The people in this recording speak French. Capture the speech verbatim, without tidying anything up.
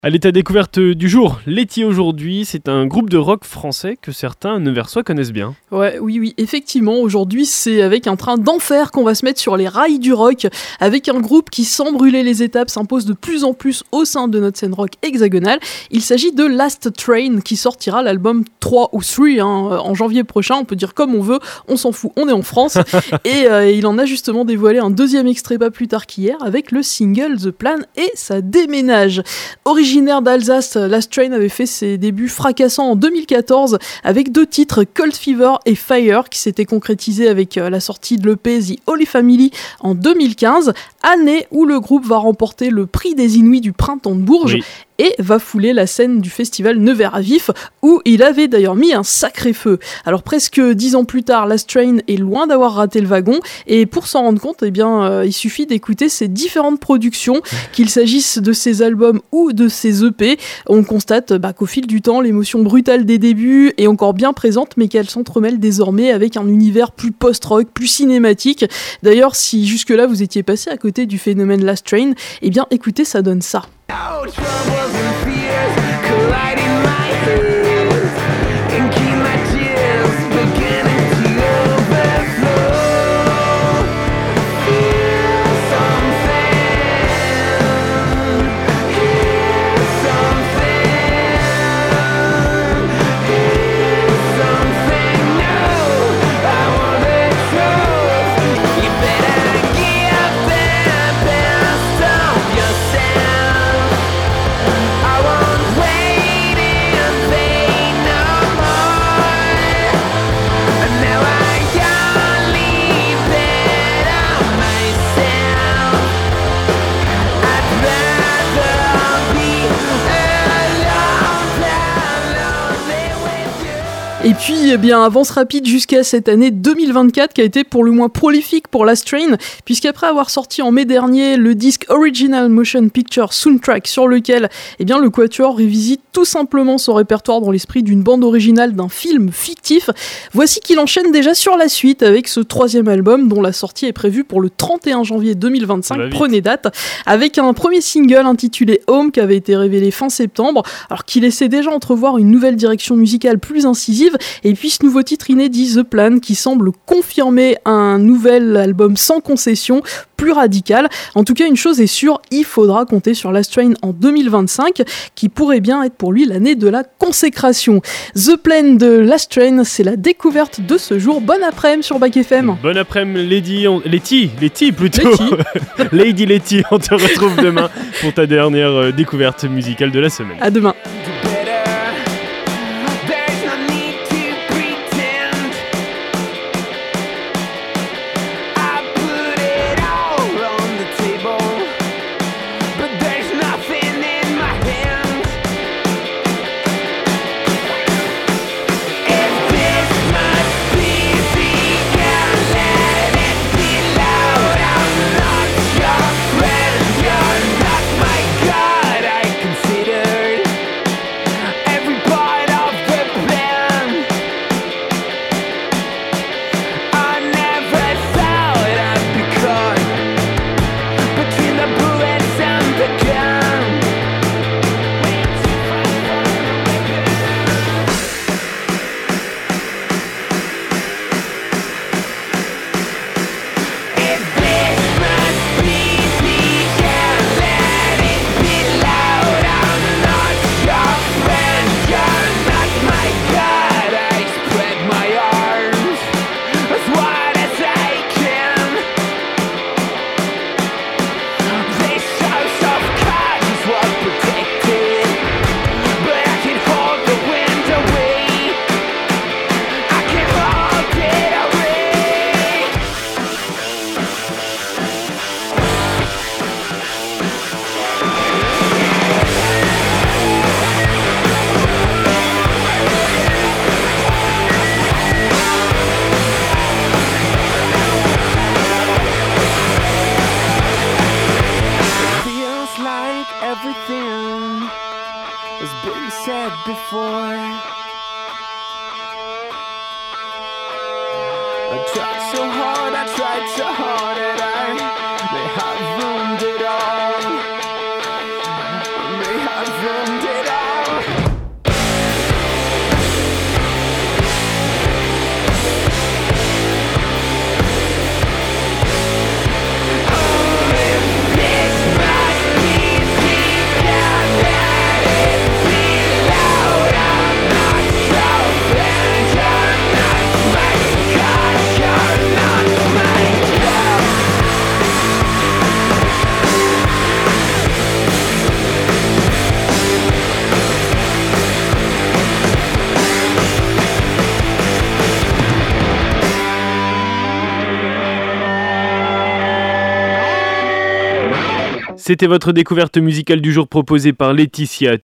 Allez, ta découverte du jour, Letty aujourd'hui, c'est un groupe de rock français que certains Neversois connaissent bien. Ouais, oui, oui, effectivement, aujourd'hui c'est avec un train d'enfer qu'on va se mettre sur les rails du rock, avec un groupe qui, sans brûler les étapes, s'impose de plus en plus au sein de notre scène rock hexagonale. Il s'agit de Last Train, qui sortira l'album trois ou trois hein, en janvier prochain, on peut dire comme on veut, on s'en fout, on est en France. Et euh, il en a justement dévoilé un deuxième extrait pas plus tard qu'hier, avec le single The Plan, et ça déménage. Originaire Originaire d'Alsace, Last Train avait fait ses débuts fracassants en deux mille quatorze avec deux titres, Cold Fever et Fire, qui s'étaient concrétisés avec la sortie de l'E P The Holy Family en deux mille quinze, année où le groupe va remporter le prix des Inuits du Printemps de Bourges. Oui. Et va fouler la scène du festival Nevers à Vif, où il avait d'ailleurs mis un sacré feu. Alors presque dix ans plus tard, Last Train est loin d'avoir raté le wagon, et pour s'en rendre compte, eh bien, euh, il suffit d'écouter ses différentes productions, qu'il s'agisse de ses albums ou de ses E P. On constate bah, qu'au fil du temps, l'émotion brutale des débuts est encore bien présente, mais qu'elle s'entremêle désormais avec un univers plus post-rock, plus cinématique. D'ailleurs, si jusque-là vous étiez passé à côté du phénomène Last Train, eh bien écoutez, ça donne ça. No troubles and fears colliding my ears and keep my tears beginning to overflow. Feel something, hear something, hear something new. I want the truth. You better give the best of yourself. Et puis, eh bien, avance rapide jusqu'à cette année deux mille vingt-quatre qui a été pour le moins prolifique pour Last Train, puisqu'après avoir sorti en mai dernier le disque Original Motion Picture Soundtrack, sur lequel eh bien, le Quatuor revisite tout simplement son répertoire dans l'esprit d'une bande originale d'un film fictif, voici qu'il enchaîne déjà sur la suite avec ce troisième album dont la sortie est prévue pour le trente et un janvier deux mille vingt-cinq, prenez date, avec un premier single intitulé Home qui avait été révélé fin septembre, alors qui laissait déjà entrevoir une nouvelle direction musicale plus incisive. Et puis ce nouveau titre inédit, The Plan, qui semble confirmer un nouvel album sans concession, plus radical. En tout cas, une chose est sûre, il faudra compter sur Last Train en deux mille vingt-cinq, qui pourrait bien être pour lui l'année de la consécration. The Plan de Last Train, c'est la découverte de ce jour. Bon après-midi sur Bac F M. Bon après-midi, Lady, on... Letty, Letty plutôt. Letty. Lady Letty, on te retrouve demain pour ta dernière découverte musicale de la semaine. À demain. said before, I tried so hard, I tried so hard, and I may have ruined it all. May have ruined C'était votre découverte musicale du jour proposée par Laetitia